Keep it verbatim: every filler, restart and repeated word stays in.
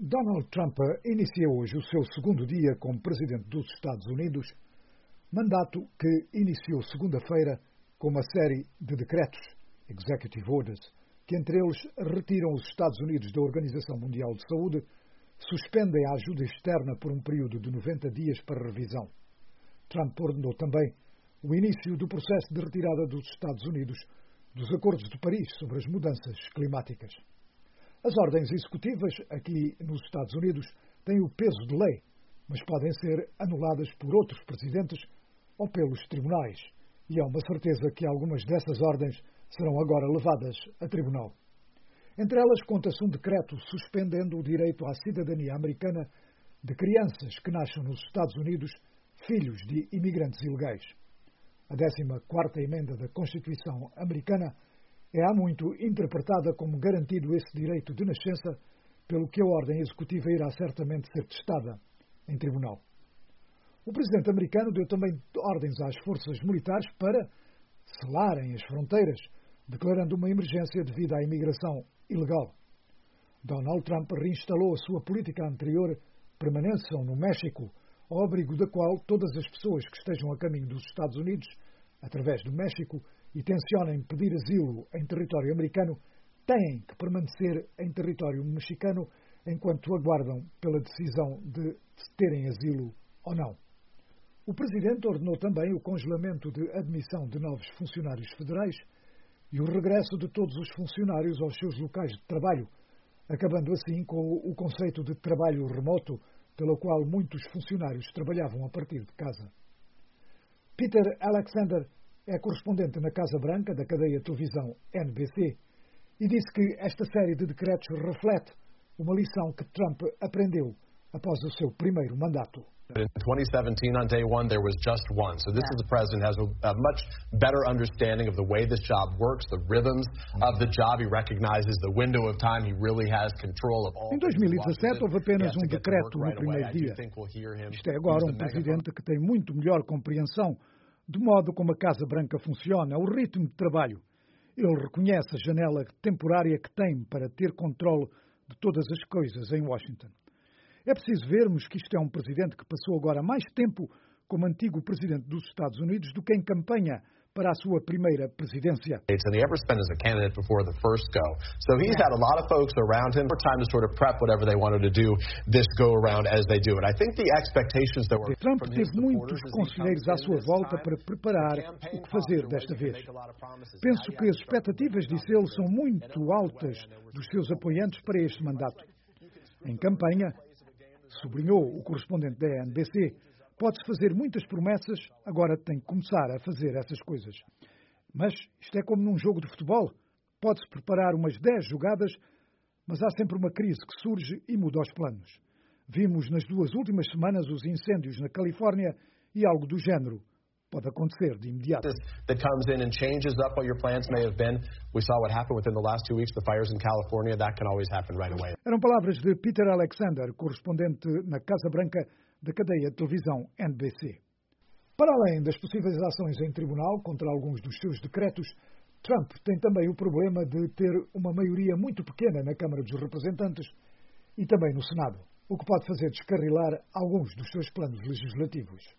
Donald Trump inicia hoje o seu segundo dia como presidente dos Estados Unidos, mandato que iniciou segunda-feira com uma série de decretos, Executive Orders, que entre eles retiram os Estados Unidos da Organização Mundial de Saúde, suspendem a ajuda externa por um período de noventa dias para revisão. Trump ordenou também o início do processo de retirada dos Estados Unidos dos Acordos de Paris sobre as mudanças climáticas. As ordens executivas aqui nos Estados Unidos têm o peso de lei, mas podem ser anuladas por outros presidentes ou pelos tribunais, e há uma certeza que algumas dessas ordens serão agora levadas a tribunal. Entre elas, conta-se um decreto suspendendo o direito à cidadania americana de crianças que nascem nos Estados Unidos, filhos de imigrantes ilegais. A décima quarta emenda da Constituição americana é há muito interpretada como garantido esse direito de nascença, pelo que a ordem executiva irá certamente ser testada em tribunal. O presidente americano deu também ordens às forças militares para selarem as fronteiras, declarando uma emergência devido à imigração ilegal. Donald Trump reinstalou a sua política anterior, permanência no México, ao abrigo da qual todas as pessoas que estejam a caminho dos Estados Unidos, através do México, e tencionem pedir asilo em território americano, têm que permanecer em território mexicano enquanto aguardam pela decisão de terem asilo ou não. O presidente ordenou também o congelamento de admissão de novos funcionários federais e o regresso de todos os funcionários aos seus locais de trabalho, acabando assim com o conceito de trabalho remoto, pelo qual muitos funcionários trabalhavam a partir de casa. Peter Alexander é correspondente na Casa Branca da cadeia de televisão N B C e disse que esta série de decretos reflete uma lição que Trump aprendeu após o seu primeiro mandato. In twenty seventeen, on day one, there was just one. So this is the president has a, a much better understanding of the way this job works, the rhythms of the job. He recognizes the window of time. He really has control of all. Em dois mil e dezassete houve apenas um decreto no primeiro dia. Isto é agora um presidente que tem muito melhor compreensão do modo como a Casa Branca funciona, o ritmo de trabalho. Ele reconhece a janela temporária que tem para ter controle de todas as coisas em Washington. É preciso vermos que isto é um presidente que passou agora mais tempo como antigo presidente dos Estados Unidos do que em campanha para a sua primeira presidência. And he ever spent as a candidate before the first go. So he's had a lot of folks around him for time to sort of prep whatever they wanted to do this go around as they do it. I think the expectations that were Trump teve muitos conselheiros à sua volta para preparar o que fazer desta vez. Penso que as expectativas, disse ele, são muito altas dos seus apoiantes para este mandato. Em campanha, sublinhou o correspondente da N B C, pode-se fazer muitas promessas, agora tem que começar a fazer essas coisas. Mas isto é como num jogo de futebol. Pode-se preparar umas dez jogadas, mas há sempre uma crise que surge e muda os planos. Vimos nas duas últimas semanas os incêndios na Califórnia e algo do género pode acontecer de imediato. That comes in and changes up what your plans may have been. We saw what happened within the last two weeks, the fires in California. That can always happen right away. Eram palavras de Peter Alexander, correspondente na Casa Branca da cadeia de televisão N B C. Para além das possíveis ações em tribunal contra alguns dos seus decretos, Trump tem também o problema de ter uma maioria muito pequena na Câmara dos Representantes e também no Senado, o que pode fazer descarrilar alguns dos seus planos legislativos.